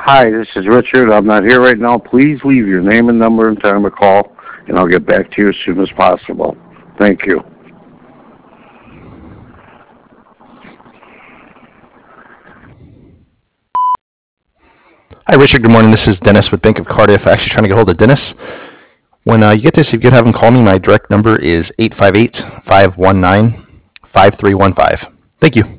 Hi, this is Richard. I'm not here right now. Please leave your name and number and time to call, and I'll get back to you as soon as possible. Thank you. Hi, Richard. Good morning. This is Dennis with Bank of Cardiff. Actually trying to get hold of Dennis. When you get this, if you could have him call me, my direct number is 858-519-5315. Thank you.